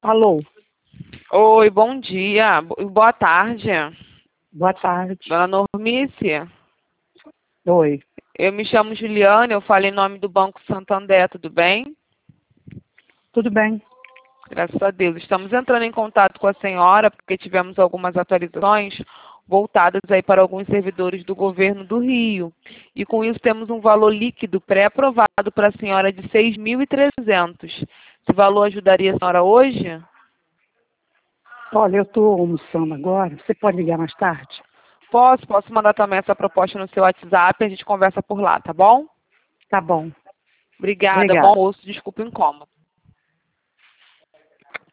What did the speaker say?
Alô, Oi, bom dia. Boa tarde. boa tarde. Dona Normice, Oi, eu me chamo Juliana, eu falo em nome do Banco Santander, tudo bem? tudo bem? Graças a Deus. Estamos entrando em contato com a senhora porque tivemos algumas atualizações voltadas aí para alguns servidores do governo do Rio. E com isso temos um valor líquido pré-aprovado para a senhora de 6.300. Esse valor ajudaria a senhora hoje? Olha, eu estou almoçando agora. Você pode ligar mais tarde? Posso mandar também essa proposta no seu WhatsApp e a gente conversa por lá, tá bom? Tá bom. Obrigada, bom Obrigada. almoço, desculpa o incômodo.